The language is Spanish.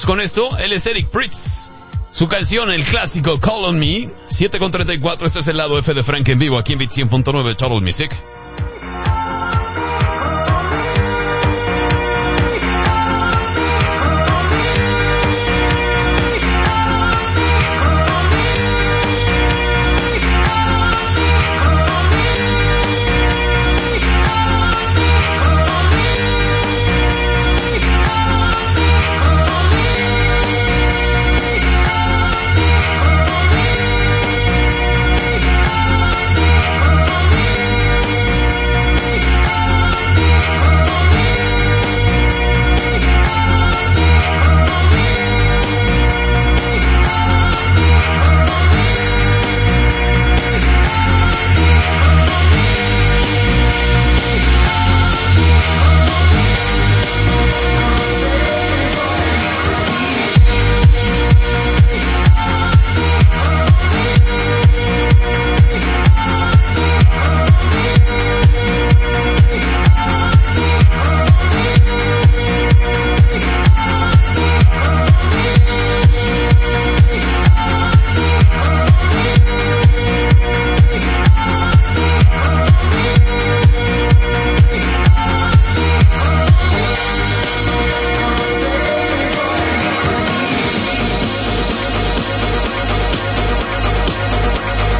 Con esto, él es Eric Prydz. Su canción, el clásico Call on Me. 7:34, este es el lado F de Frank en vivo aquí en Beat 100.9 Total Music.